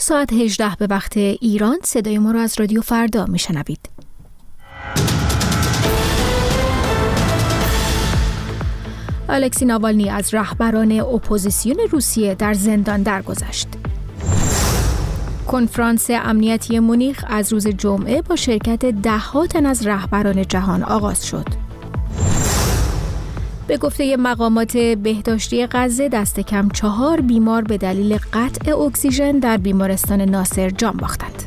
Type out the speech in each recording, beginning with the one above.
ساعت 18 به وقت ایران صدای ما را از رادیو فردا میشنوید. الکسی ناوالنی از رهبران اپوزیسیون روسیه در زندان درگذشت. کنفرانس امنیتی مونیخ از روز جمعه با شرکت ده‌ها تن از رهبران جهان آغاز شد. به گفته مقامات بهداشتی غزه دست کم 4 بیمار به دلیل قطع اکسیژن در بیمارستان ناصر جان باختند.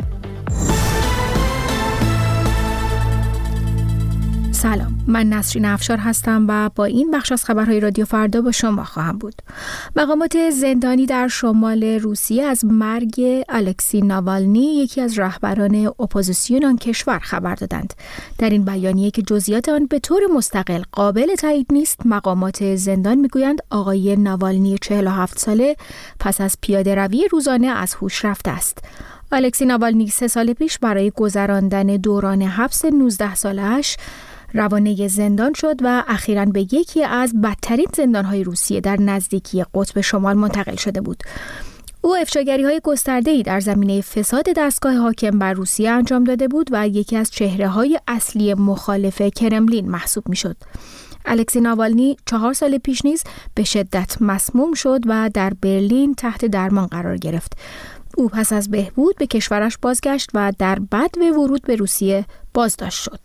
سلام، من نسرین افشار هستم و با این بخش از خبرهای رادیو فردا با شما خواهم بود. مقامات زندانی در شمال روسیه از مرگ الکسی ناوالنی، یکی از رهبران اپوزیسیون آن کشور، خبر دادند. در این بیانیه که جزئیات آن به طور مستقل قابل تایید نیست، مقامات زندان میگویند آقای ناوالنی 47 ساله پس از پیاده‌روی روزانه از هوش رفته است. الکسی ناوالنی 3 سال پیش برای گذراندن دوران حبس 19 ساله‌اش روانه زندان شد و اخیراً به یکی از بدترین زندان‌های روسیه در نزدیکی قطب شمال منتقل شده بود. او افشاگری‌های گسترده‌ای در زمینه فساد دستگاه حاکم بر روسیه انجام داده بود و یکی از چهره‌های اصلی مخالف کرملین محسوب می‌شد. الکسی ناوالنی 4 سال پیش نیز به شدت مسموم شد و در برلین تحت درمان قرار گرفت. او پس از بهبود به کشورش بازگشت و در بدو ورود به روسیه بازداشت شد.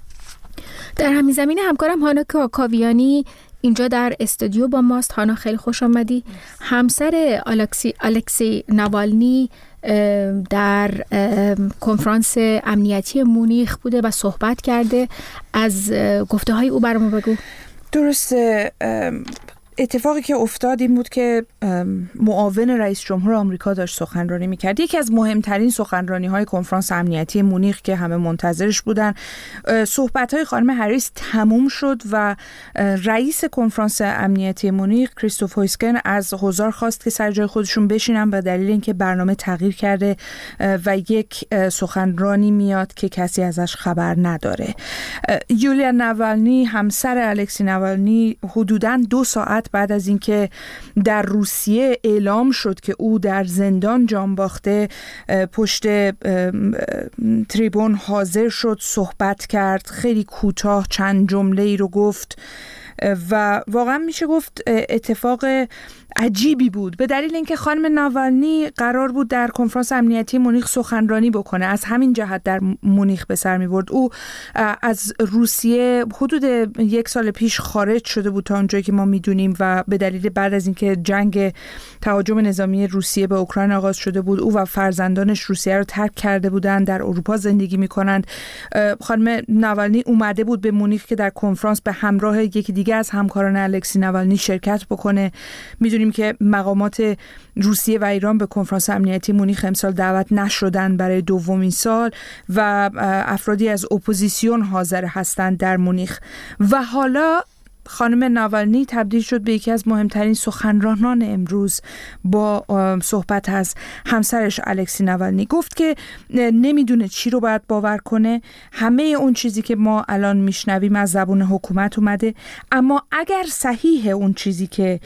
در همین زمینه همکارم هانا کاویانی اینجا در استودیو با ماست. هانا، خیلی خوش آمدی. همسر الکسی ناوالنی در کنفرانس امنیتی مونیخ بوده و صحبت کرده. از گفته های او برامون بگو. درسته. اتفاقی که افتاد این بود که معاون رئیس جمهور آمریکا داشت سخنرانی میکرد. یکی از مهمترین سخنرانی های کنفرانس امنیتی مونیخ که همه منتظرش بودن. صحبت های خانم هریس تموم شد و رئیس کنفرانس امنیتی مونیخ کریستوف هویسکن از حضار خواست که سر جای خودشون بشینن به دلیل اینکه برنامه تغییر کرده و یک سخنرانی میاد که کسی ازش خبر نداره. یولیا ناوالنی، همسر الکسی ناوالنی، حدوداً 2 ساعت بعد از اینکه در روسیه اعلام شد که او در زندان جان باخته، پشت تریبون حاضر شد، صحبت کرد، خیلی کوتاه چند جمله‌ای رو گفت و واقعا میشه گفت اتفاق عجیبی بود، به دلیل اینکه خانم ناوالنی قرار بود در کنفرانس امنیتی مونیخ سخنرانی بکنه. از همین جهت در مونیخ به سر می‌برد. او از روسیه حدود 1 سال پیش خارج شده بود تا اونجایی که ما میدونیم و به دلیل بعد از اینکه جنگ تهاجم نظامی روسیه به اوکراین آغاز شده بود، او و فرزندانش روسیه رو ترک کرده بودند، در اروپا زندگی می‌کنند. خانم ناوالنی اومده بود به مونیخ که در کنفرانس به همراه یکی دیگه از همکاران الکسی ناوالنی شرکت بکنه. میدونیم که مقامات روسیه و ایران به کنفرانس امنیتی مونیخ امسال دعوت نشدن برای دومین سال و افرادی از اپوزیسیون حاضر هستند در مونیخ و حالا خانم ناوالنی تبدیل شد به یکی از مهمترین سخنرانان امروز با صحبت از همسرش الکسی ناوالنی. گفت که نمیدونه چی رو باید باور کنه. همه اون چیزی که ما الان میشنویم از زبون حکومت اومده، اما اگر صحیح اون چیزی که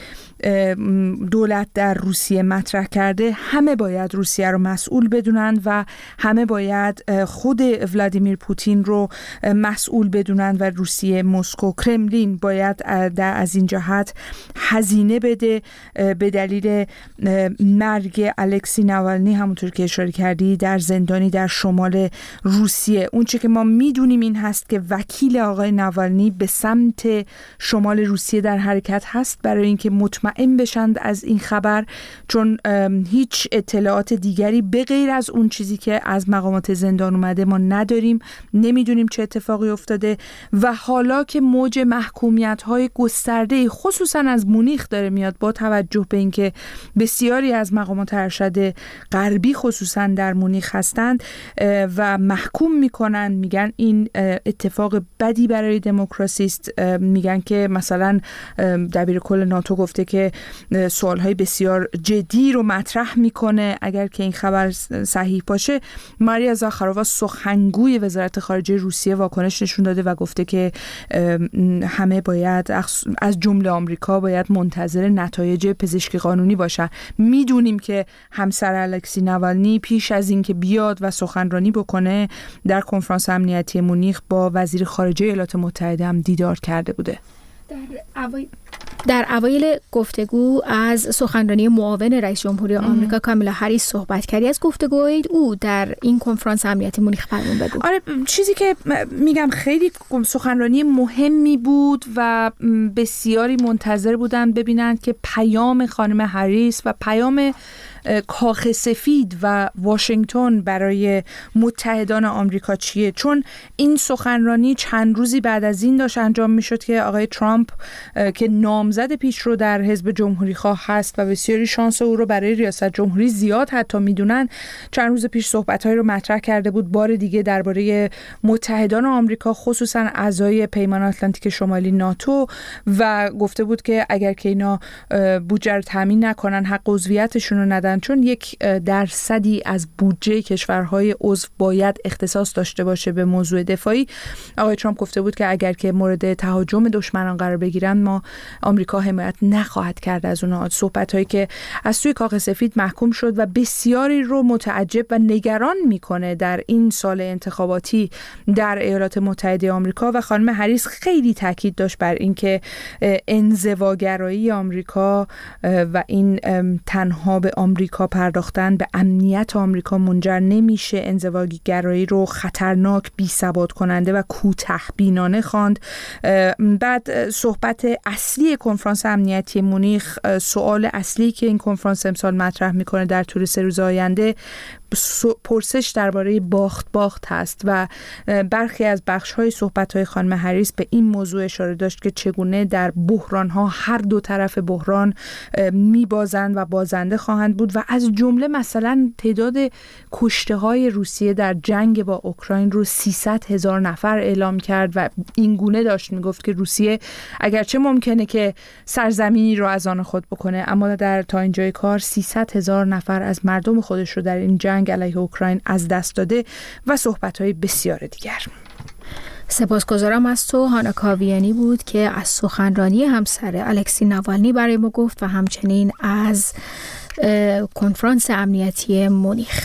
دولت در روسیه مطرح کرده، همه باید روسیه رو مسئول بدونن و همه باید خود ولادیمیر پوتین رو مسئول بدونن و روسیه، مسکو، کرملین باید از این جهت هزینه بده به دلیل مرگ الکسی ناوالنی. همونطور که اشاره کردی در زندانی در شمال روسیه. اون چه که ما میدونیم این هست که وکیل آقای ناوالنی به سمت شمال روسیه در حرکت هست برای اینکه مطمئن بشند از این خبر، چون هیچ اطلاعات دیگری به غیر از اون چیزی که از مقامات زندان اومده ما نداریم. نمیدونیم چه اتفاقی افتاده و حالا که موج محکومیت‌های گسترده خصوصا از مونیخ داره میاد، با توجه به اینکه بسیاری از مقامات ارشد غربی خصوصا در مونیخ هستند و محکوم میکنن، میگن این اتفاق بدی برای دموکراسی است. میگن که مثلا دبیر کل ناتو گفته که سوالهای بسیار جدی رو مطرح میکنه اگر که این خبر صحیح باشه. ماریا زاخارووا سخنگوی وزارت خارجه روسیه واکنش نشون داده و گفته که همه باید باید از جمله آمریکا باید منتظر نتایج پزشکی قانونی باشن. میدونیم که همسر الکسی ناوالنی پیش از اینکه بیاد و سخنرانی بکنه در کنفرانس امنیتی مونیخ با وزیر خارجه ایالات متحده هم دیدار کرده بوده. در اوایل گفتگو از سخنرانی معاون رئیس جمهوری آمریکا کامیلا هریس صحبت کردی. از گفتگوی او در این کنفرانس امنیتی مونیخ برامون بگو. آره، چیزی که میگم خیلی سخنرانی مهمی بود و بسیاری منتظر بودن ببینند که پیام خانم هریس و پیام کاخ سفید و واشنگتن برای متحدان آمریکا چیه، چون این سخنرانی چند روزی بعد از این داشت انجام میشد که آقای ترامپ که نامزد پیشرو در حزب جمهوری خواه هست و بسیاری شانس او رو برای ریاست جمهوری زیاد حتی میدونن، چند روز پیش صحبت‌هایی رو مطرح کرده بود بار دیگه درباره متحدان آمریکا، خصوصا اعضای پیمان آتلانتیک شمالی ناتو، و گفته بود که اگر که اینا بودجه رو تامین نکنن، حق عضویتشون رو ندن، چون 1% از بودجه کشورهای عضو باید اختصاص داشته باشه به موضوع دفاعی. آقای ترامپ گفته بود که اگر که مورد تهاجم دشمنان قرار بگیرن، ما آمریکا حمایت نخواهد کرد از اونها. صحبت‌هایی که از سوی کاخ سفید محکوم شد و بسیاری رو متعجب و نگران میکنه در این سال انتخاباتی در ایالات متحده آمریکا. و خانم هریس خیلی تاکید داشت بر اینکه انزواگرایی آمریکا و این تنها به آمریکا پرداختن به امنیت آمریکا منجر نمیشه. انزواگرایی رو خطرناک، بی‌ثبات کننده و کوتاه‌بینانه خواند. بعد صحبت اصلی کنفرانس امنیتی مونیخ، سوال اصلی که این کنفرانس امسال مطرح میکنه در طول 3 روز آینده، پرسش درباره باخت هست و برخی از بخش‌های صحبت‌های خانم هریس به این موضوع اشاره داشت که چگونه در بحران‌ها هر دو طرف بحران میبازند و بازنده خواهند بود، و از جمله مثلا تعداد کشته‌های روسیه در جنگ با اوکراین رو 300,000 نفر اعلام کرد و این گونه داشت میگفت که روسیه اگرچه ممکنه که سرزمینی رو از آن خود بکنه، اما در تا اینجای کار 300,000 نفر از مردم خودش رو در این جنگ علیه اوکراین از دست داده و صحبت‌های بسیار دیگر. سپاسگزارم از تو. هانا کاویانی بود که از سخنرانی همسر الکسی ناوالنی برای ما گفت و همچنین از کنفرانس امنیتی مونیخ.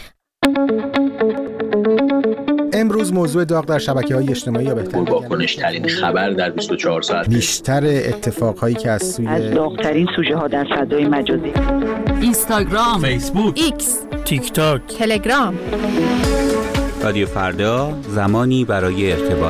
امروز موضوع داغ در شبکه‌های اجتماعی یا بهتر واکنش‌ترین خبر در 24 ساعت، بیشتر اتفاقهایی که از داغ‌ترین سوژه‌ها در فضای مجازی، اینستاگرام، فیسبوک، ایکس، تیک تاک، تلگرام. رادیو فردا، زمانی برای ارتباط.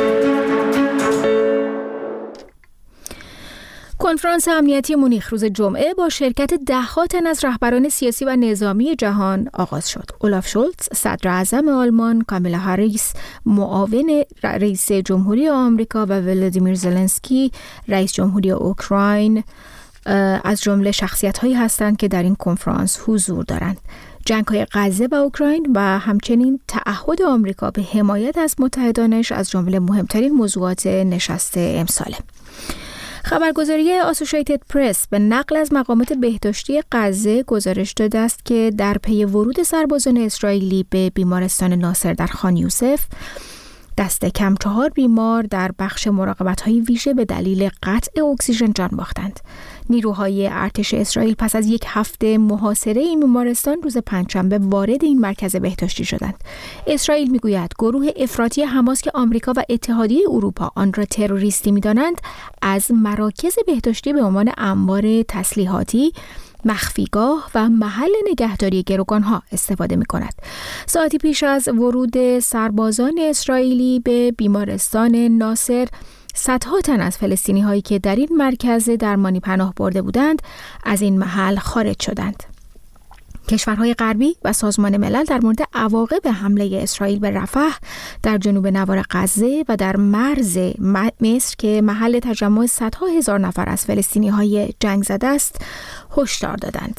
کنفرانس امنیتی مونیخ روز جمعه با شرکت ده‌ها تن از رهبران سیاسی و نظامی جهان آغاز شد. اولاف شولتز صدر اعظم آلمان، کامیلا هریس معاون رئیس جمهوری آمریکا و ولادیمیر زلنسکی رئیس جمهوری اوکراین از جمله شخصیت‌هایی هستند که در این کنفرانس حضور دارند. جنگ‌های غزه و اوکراین و همچنین تعهد آمریکا به حمایت از متحدانش از جمله مهمترین موضوعات نشست امساله. خبرگزاری آسوشیتد پرس به نقل از مقامات بهداشتی غزه گزارش داده است که در پی ورود سربازان اسرائیلی به بیمارستان ناصر در خان یوسف، دست کم 4 بیمار در بخش مراقبت‌های ویژه به دلیل قطع اکسیژن جان باختند. نیروهای ارتش اسرائیل پس از 1 هفته محاصره این بیمارستان روز پنجشنبه وارد این مرکز بهداشتی شدند. اسرائیل میگوید گروه افراطی حماس که آمریکا و اتحادیه اروپا آن را تروریستی می‌دانند، از مراکز بهداشتی به عنوان انبار تسلیحاتی، مخفیگاه و محل نگهداری گروگان‌ها استفاده می‌کند. ساعتی پیش از ورود سربازان اسرائیلی به بیمارستان ناصر، صدها تن از فلسطینی‌هایی که در این مرکز درمانی پناه برده بودند از این محل خارج شدند. کشورهای غربی و سازمان ملل در مورد عواقب حمله اسرائیل به رفح در جنوب نوار غزه و در مرز مصر که محل تجمع صدها هزار نفر از فلسطینی‌های جنگ زده است هشدار دادند.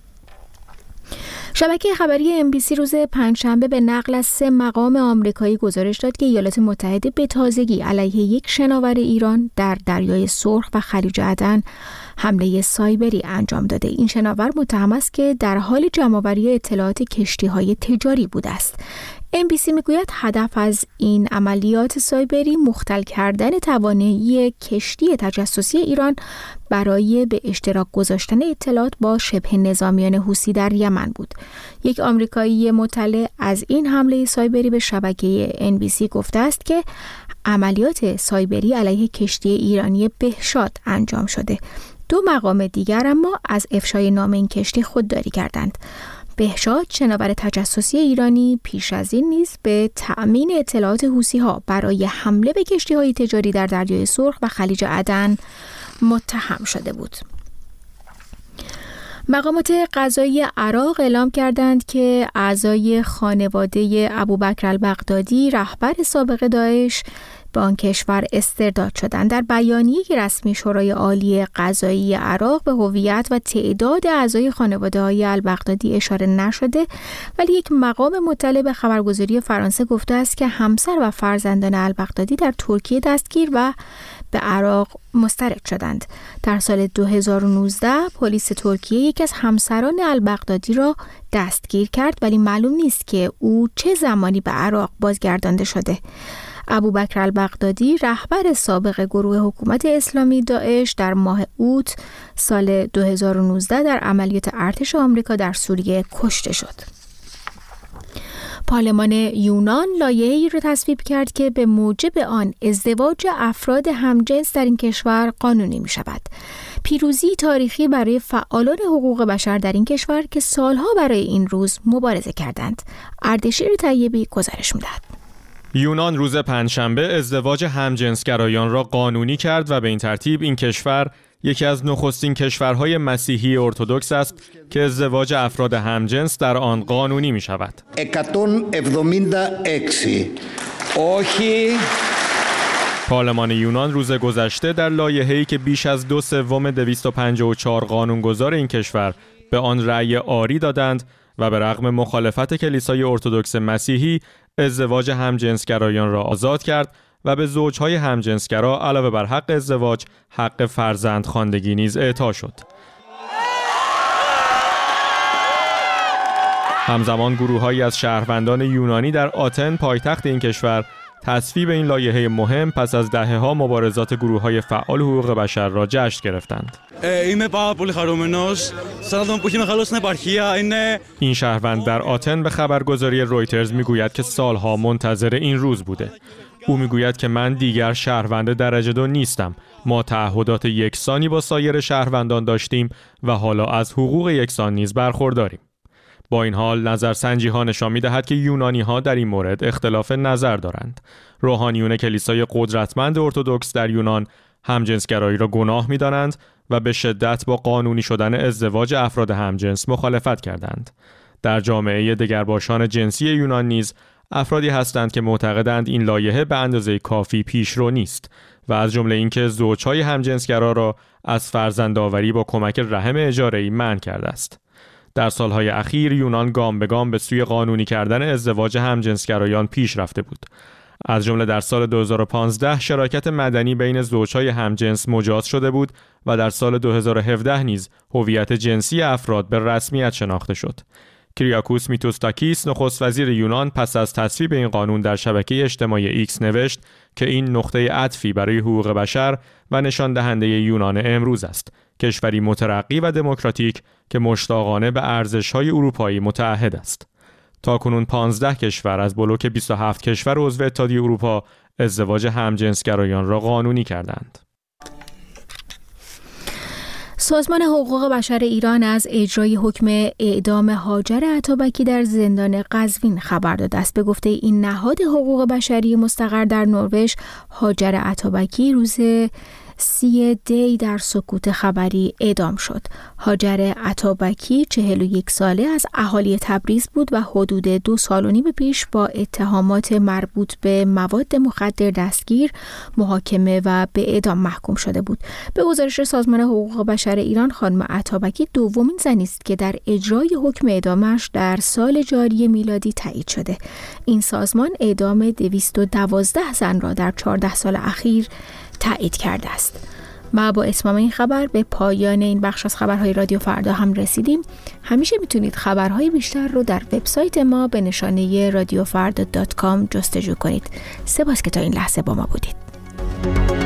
شبکه خبری MBC روز پنجشنبه به نقل از 3 مقام آمریکایی گزارش داد که ایالات متحده به تازگی علیه یک شناور ایران در دریای سرخ و خلیج عدن حمله سایبری انجام داده. این شناور متهم است که در حال جمع‌آوری اطلاعات کشتی‌های تجاری بوده است. NBC میگوید هدف از این عملیات سایبری مختل کردن توانایی کشتی تجسسی ایران برای به اشتراک گذاشتن اطلاعات با شبه نظامیان حوثی در یمن بود. یک آمریکایی مطلع از این حمله سایبری به شبکه NBC گفته است که عملیات سایبری علیه کشتی ایرانی بهشاد انجام شده. 2 مقام دیگر اما از افشای نام این کشتی خودداری کردند. بهشاد شناور تجسسی ایرانی پیش از این نیز به تأمین اطلاعات حوثی‌ها برای حمله به کشتی‌های تجاری در دریای سرخ و خلیج عدن متهم شده بود. مقامات قضایی عراق اعلام کردند که اعضای خانواده ابوبکر البغدادی رهبر سابق داعش به آن کشور استرداد شدند. در بیانیه رسمی شورای عالی قضایی عراق به هویت و تعداد اعضای خانواده‌های البغدادی اشاره نشده، ولی یک مقام مطلع به خبرگزاری فرانسه گفته است که همسر و فرزندان البغدادی در ترکیه دستگیر و به عراق مسترد شدند. در سال 2019 پلیس ترکیه یکی از همسران البغدادی را دستگیر کرد، ولی معلوم نیست که او چه زمانی به عراق بازگردانده شده. ابوبکر البغدادی رهبر سابق گروه حکومت اسلامی داعش در ماه اوت سال 2019 در عملیات ارتش آمریکا در سوریه کشته شد. پارلمان یونان لایحه‌ای را تصویب کرد که به موجب آن ازدواج افراد همجنس در این کشور قانونی می شود. پیروزی تاریخی برای فعالان حقوق بشر در این کشور که سالها برای این روز مبارزه کردند. اردشیر طیبی گزارش می‌دهد. یونان روز پنجشنبه ازدواج همجنسگرایان را قانونی کرد و به این ترتیب این کشور یکی از نخستین کشورهای مسیحی ارتدوکس است که ازدواج افراد همجنس در آن قانونی می شود. 176 پارلمان یونان روز گذشته در لایحه‌ای که بیش از 2/3 254 قانونگذار این کشور به آن رأی آری دادند و به رغم مخالفت کلیسای ارتدوکس مسیحی ازدواج همجنسگرایان را آزاد کرد و به زوجهای همجنسگرا علاوه بر حق ازدواج حق فرزندخواندگی نیز اعطا شد. همزمان گروه‌هایی از شهروندان یونانی در آتن پایتخت این کشور تصویب این لایحه مهم پس از دهه‌ها مبارزات گروه‌های فعال حقوق بشر را جشن گرفتند. این شهروند در آتن به خبرگزاری رویترز میگوید که سالها منتظر این روز بوده. او میگوید که من دیگر شهروند درجه 2 نیستم. ما تعهدات یکسانی با سایر شهروندان داشتیم و حالا از حقوق یکسان نیز برخورداریم. با این حال نظرسنجی‌ها نشان می‌دهد که یونانی‌ها در این مورد اختلاف نظر دارند. روحانیون کلیسای قدرتمند ارتدوکس در یونان همجنسگرایی را گناه می‌دانند و به شدت با قانونی شدن ازدواج افراد همجنس مخالفت کردند. در جامعه دگرباشان جنسی یونان نیز افرادی هستند که معتقدند این لایحه به اندازه کافی پیشرو نیست و از جمله اینکه زوجهای همجنسگرا را از فرزندآوری با کمک رحم اجاره‌ای منع کرده است. در سالهای اخیر یونان گام به گام به سوی قانونی کردن ازدواج همجنسگرایان پیش رفته بود. از جمله در سال 2015 شراکت مدنی بین زوجهای همجنس مجاز شده بود و در سال 2017 نیز هویت جنسی افراد به رسمیت شناخته شد. کریاکوس میتوستاکیس نخست وزیر یونان پس از تصویب این قانون در شبکه اجتماعی ایکس نوشت که این نقطه عطفی برای حقوق بشر و نشان دهنده یونان امروز است، کشوری مترقی و دموکراتیک که مشتاقانه به ارزش‌های اروپایی متعهد است. تاکنون 15 کشور از بلوک 27 کشور عضو اتحادیه اروپا ازدواج همجنسگرایان را قانونی کردند. سازمان حقوق بشر ایران از اجرای حکم اعدام هاجر عطابکی در زندان قزوین خبر داده است. به گفته این نهاد حقوق بشری مستقر در نروژ، هاجر عطابکی روز 30 دی در سکوت خبری اعدام شد. هاجر عطابکی 41 ساله از اهالی تبریز بود و حدود 2.5 سال پیش با اتهامات مربوط به مواد مخدر دستگیر، محاکمه و به اعدام محکوم شده بود. به گزارش سازمان حقوق بشر ایران، خانم عطابکی دومین زنی است که در اجرای حکم اعدامش در سال جاری میلادی تایید شده. این سازمان اعدام 212 زن را در 14 سال اخیر تایید کرده است. و با اتمام این خبر به پایان این بخش از خبرهای رادیو فردا هم رسیدیم. همیشه میتونید خبرهای بیشتر رو در وبسایت ما به نشانه radiofarda.com جستجو کنید. سپاس که تا این لحظه با ما بودید.